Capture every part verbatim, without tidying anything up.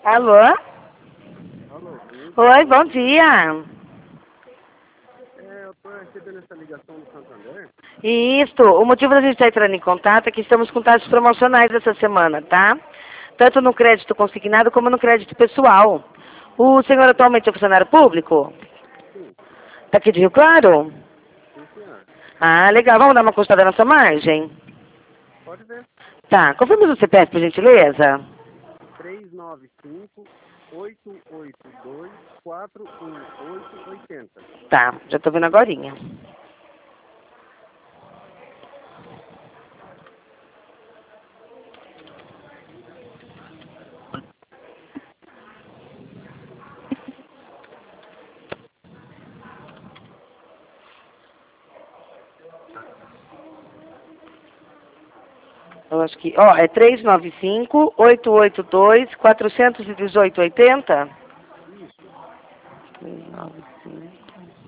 Alô? Alô, sim? Oi, bom dia. É, eu estou recebendo essa ligação do Santander. Isso, o motivo da gente estar entrando em contato é que estamos com taxas promocionais essa semana, tá? Tanto no crédito consignado como no crédito pessoal. O senhor atualmente é funcionário público? Sim, Tá aqui de Rio Claro? sim, senhor. Ah, legal. Vamos dar uma costada na sua margem? Pode ver. Tá, confirma o C P F, por gentileza. três nove cinco, oito oito dois, quatro um oito oito zero. Tá, já tô vendo agorinha. Eu acho que, ó, é três nove cinco, oito oito dois, quatro um oito, oito zero? Isso. três nove cinco,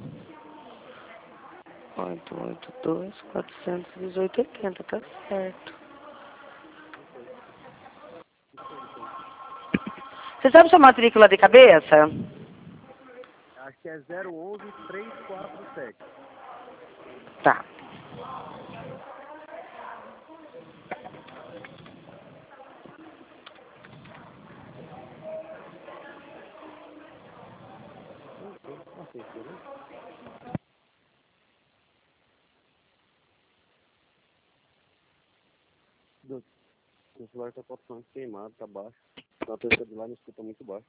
oito oito dois, quatro um oito, oito zero, tá certo. Ok. Isso aí, sim. Você sabe sua matrícula de cabeça? Acho que é zero onze, três quatro sete. Tá. Ok, paciência, né? Do- O celular está totalmente queimado, tá baixo. A pessoa de lá me escuta muito baixo.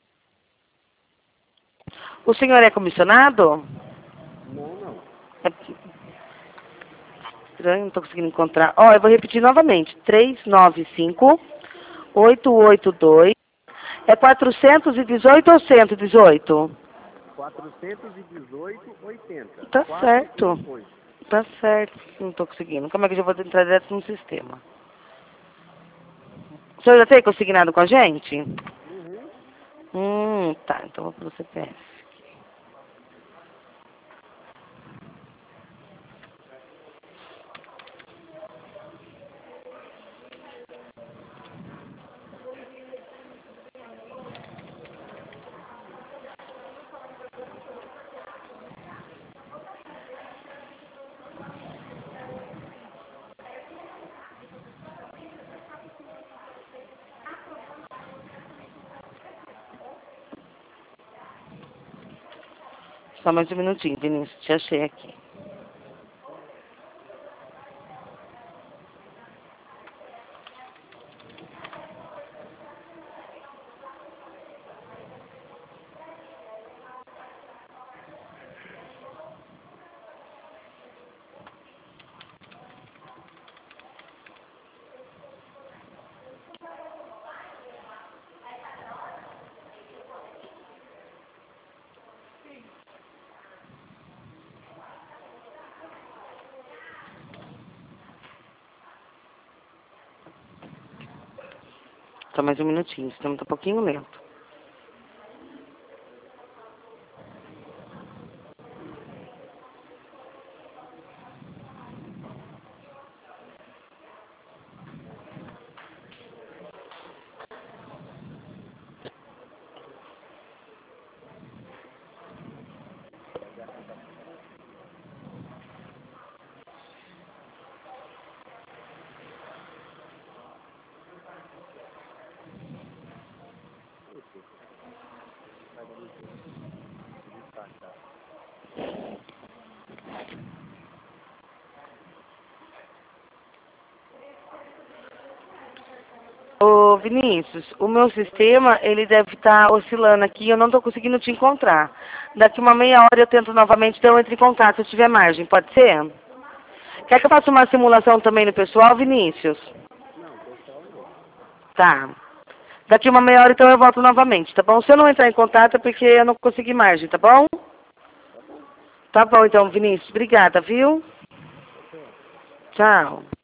O senhor é comissionado? Não, não. É estranho, não tô conseguindo encontrar. Ó, eu vou repetir novamente. três nove cinco, oito oito dois. É quatrocentos e dezoito ou cento e dezoito? quatrocentos e dezoito, oitenta. Tá quatro um certo. oito. Tá certo. Não tô conseguindo. Como é que eu já vou entrar direto no sistema? O senhor já tem consignado com a gente? Uhum. Hum, tá. Então vou pro C P F. Só mais um minutinho, Vinícius. Te achei aqui. Só mais um minutinho. Estamos um pouquinho lento. Ok. Vai dar muito tempo. Destacar. Ô, Vinícius, o meu sistema, ele deve estar oscilando aqui. Eu não estou conseguindo te encontrar. Daqui uma meia hora eu tento novamente, então eu entro em contato se eu tiver margem. Pode ser? Quer que eu faça uma simulação também no pessoal, Vinícius? Não, pessoal não. Tá. Daqui uma meia hora, então, eu volto novamente, tá bom? Se eu não entrar em contato, é porque eu não consegui margem, tá bom? Tá bom. Tá bom, então, Vinícius. Obrigada, viu? Tchau, tchau. Tchau.